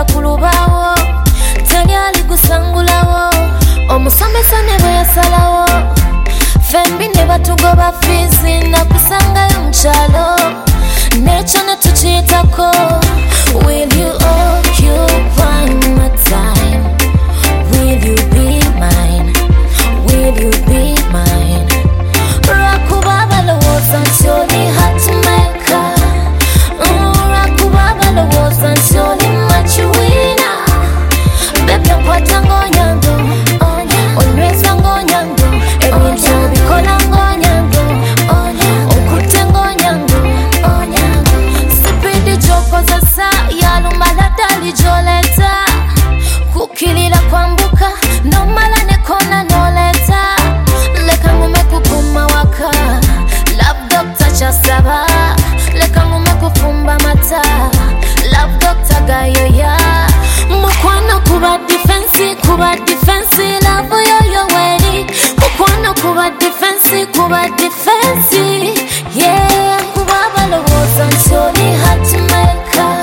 bw'oyogera ku lubaawo teri alikusangulawo omusomesa ne bwe yasalawo fembi ne batugoba fiizi nakusangayo mu kyalo n'ekyo ne tukiyitako. Will you occupy my time? Will you be mine? Will you be mine? Lwakuba balowooza nti oli hatmaker, lwakuba balowooza nti oli makiwina. Bebya nkwata ng'onyango, onyweza ng'onyango, ebintu obikola ng'onyango, okutte ng'onyango. Sipiidi gy'okozesa yalumala ddali gy'oleeta, kukkirira kwambuka n'omala ne kona n'oleeta. Leka ngume kukuma waka, love doctor kyasaba, leka ngume kufumba mata, love doctor gayoya. Mukwano kuba defense, kuba defense, love yoyo weri. Mukwano kuba defense, kuba defense, yeah. Kuba balowooza nti oli hatmaker,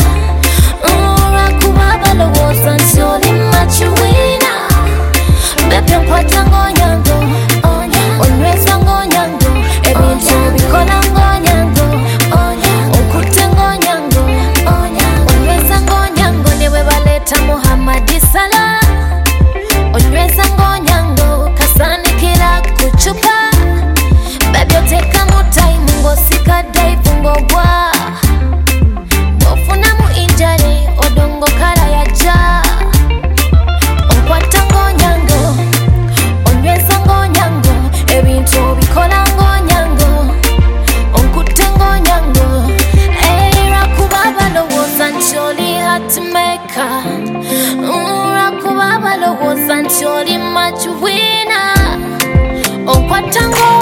kuba balowooza nti oli makiwina. Bebya nkwata ng'onyango, onyweza ng'onyango, ebintu obikola ng'onyango, okutte ng'onyango, onyweza ng'onyango. Ne bwe baleeta Muhammad Salah, onyweza ng'onyango, kasaanikira ku ccupa. Bebya oteekamu time ng'osika dive ng'ogwa, bw'ofunamu injury odongo kala yajja. Onkwata ng'onyango, onyweza ng'onyango, ebintu obikola ng'onyango, onkutte ng'onyango. Lwakuba balowooza nti oli hatmaker, lwakuba balowooza nti oli makiwina. Onkwata ng'onyango.